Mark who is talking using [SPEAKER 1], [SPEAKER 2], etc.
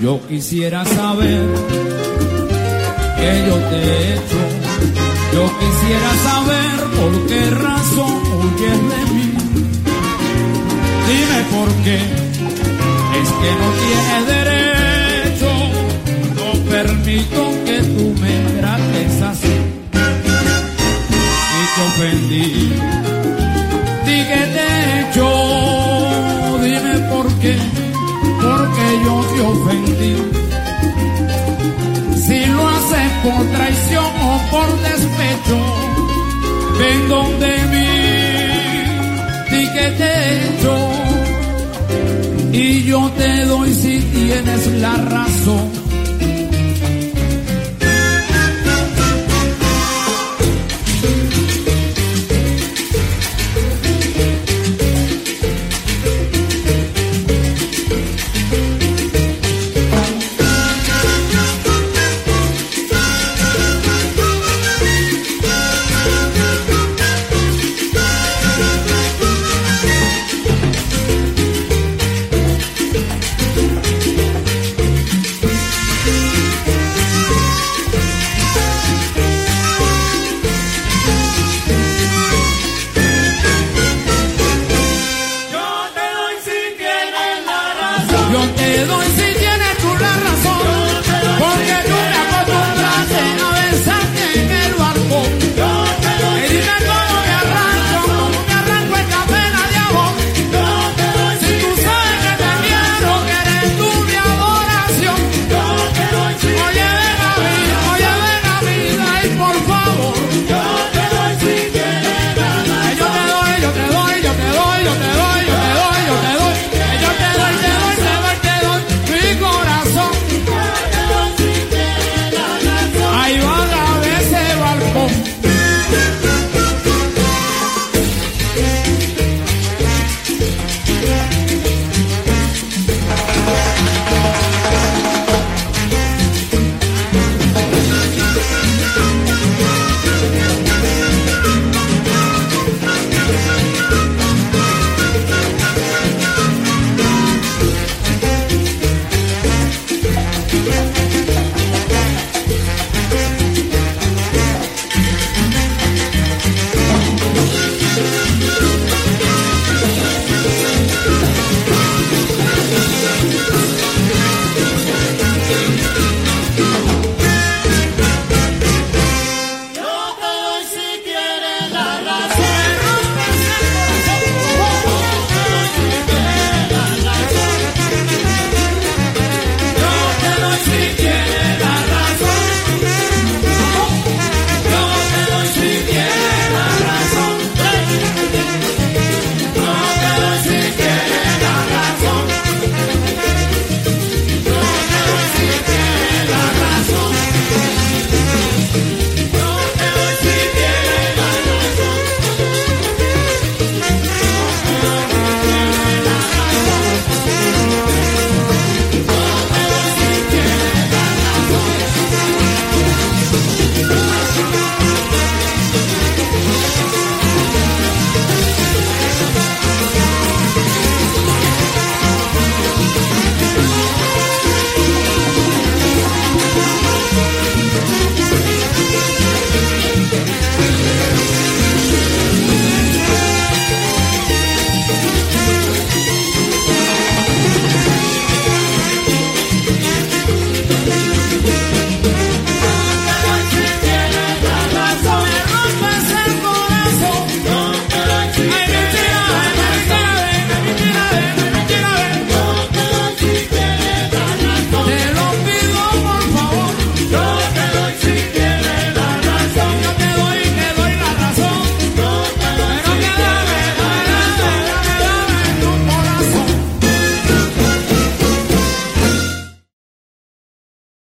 [SPEAKER 1] Yo quisiera saber que yo te he hecho. Yo quisiera saber por qué razón huyes de mí. Dime por qué, es que no tienes derecho. No permito que tú me trates así. Y te ofendí, di que te he hecho. Dime por qué, porque yo te ofendí. Si lo haces por traición o por despecho, ven donde mí, di que te he hecho, y yo te doy si tienes la razón.